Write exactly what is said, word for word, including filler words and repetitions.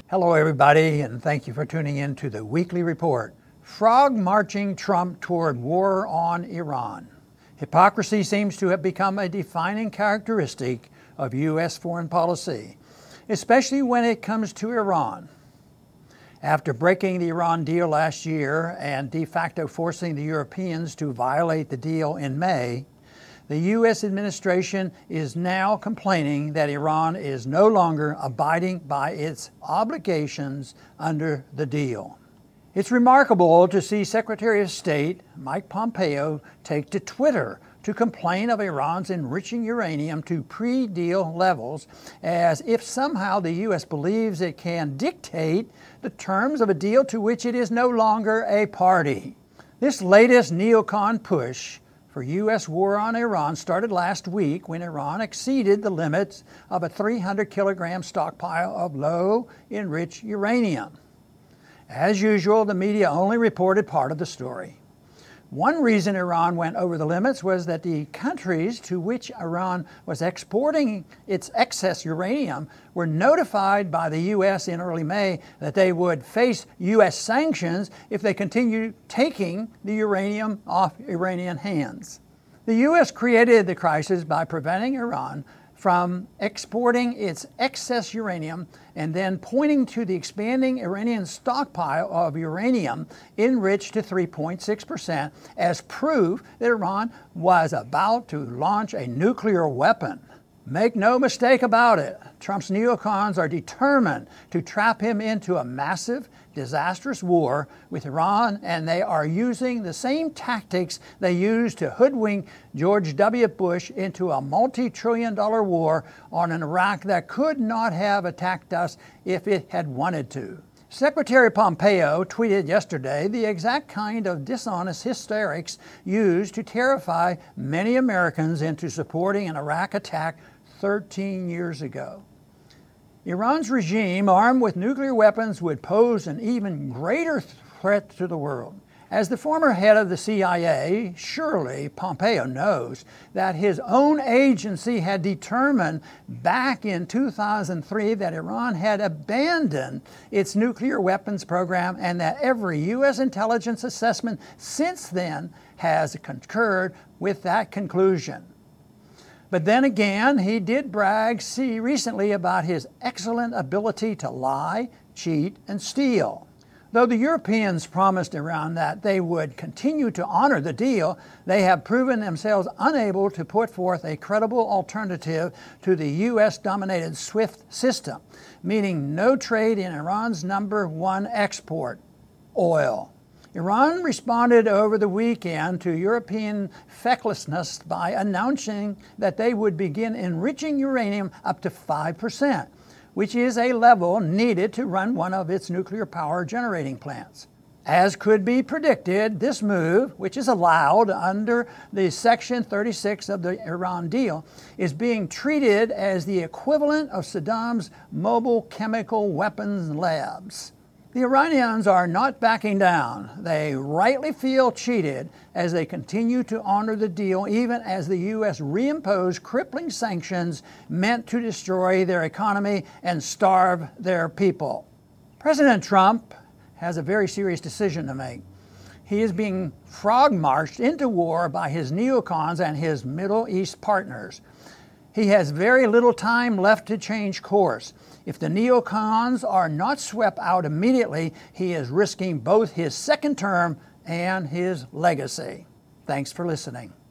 Hello everybody, and thank you for tuning in to the Weekly Report. Frog-marching Trump toward war on Iran. Hypocrisy seems to have become a defining characteristic of U S foreign policy, especially when it comes to Iran. After breaking the Iran deal last year and de facto forcing the Europeans to violate the deal in May, the U S administration is now complaining that Iran is no longer abiding by its obligations under the deal. It's remarkable to see Secretary of State Mike Pompeo take to Twitter to complain of Iran's enriching uranium to pre-deal levels, as if somehow the U S believes it can dictate the terms of a deal to which it is no longer a party. This latest neocon push for U S war on Iran started last week when Iran exceeded the limits of a three hundred kilogram stockpile of low-enriched uranium. As usual, the media only reported part of the story. One reason Iran went over the limits was that the countries to which Iran was exporting its excess uranium were notified by the U S in early May that they would face U S sanctions if they continued taking the uranium off Iranian hands. The U S created the crisis by preventing Iran from exporting its excess uranium and then pointing to the expanding Iranian stockpile of uranium enriched to three point six percent as proof that Iran was about to launch a nuclear weapon. Make no mistake about it, Trump's neocons are determined to trap him into a massive, disastrous war with Iran, and they are using the same tactics they used to hoodwink George W. Bush into a multi-trillion dollar war on an Iraq that could not have attacked us if it had wanted to. Secretary Pompeo tweeted yesterday the exact kind of dishonest hysterics used to terrify many Americans into supporting an Iraq attack thirteen years ago. Iran's regime, armed with nuclear weapons, would pose an even greater threat to the world. As the former head of the C I A, surely Pompeo knows that his own agency had determined back in two thousand three that Iran had abandoned its nuclear weapons program, and that every U S intelligence assessment since then has concurred with that conclusion. But then again, he did brag see recently about his excellent ability to lie, cheat, and steal. Though the Europeans promised Iran that they would continue to honor the deal, they have proven themselves unable to put forth a credible alternative to the U S-dominated SWIFT system, meaning no trade in Iran's number one export, oil. Iran responded over the weekend to European fecklessness by announcing that they would begin enriching uranium up to five percent, which is a level needed to run one of its nuclear power generating plants. As could be predicted, this move, which is allowed under the Section thirty-six of the Iran deal, is being treated as the equivalent of Saddam's mobile chemical weapons labs. The Iranians are not backing down. They rightly feel cheated as they continue to honor the deal, even as the U S reimposed crippling sanctions meant to destroy their economy and starve their people. President Trump has a very serious decision to make. He is being frog-marched into war by his neocons and his Middle East partners. He has very little time left to change course. If the neocons are not swept out immediately, he is risking both his second term and his legacy. Thanks for listening.